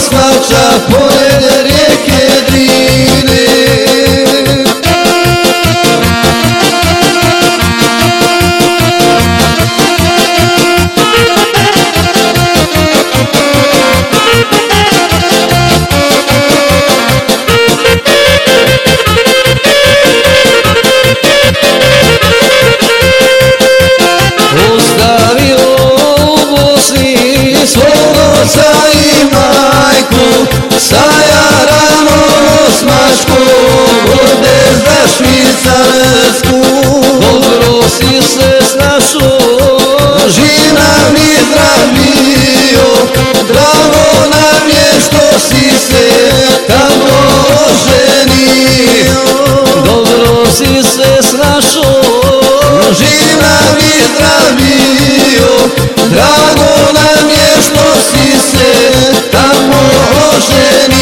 Moslavača pored rijeke Drine. Ostavio u Bosni svog oca i majku, sa Jaranom osmaškom ode za Švicarsku. Dobro si se snašo, žina mi zdravio, drago nam je što si se tamo oženio. Dobro si se snašo, žina mi zdravio, drago nam je što si se tamo oženio.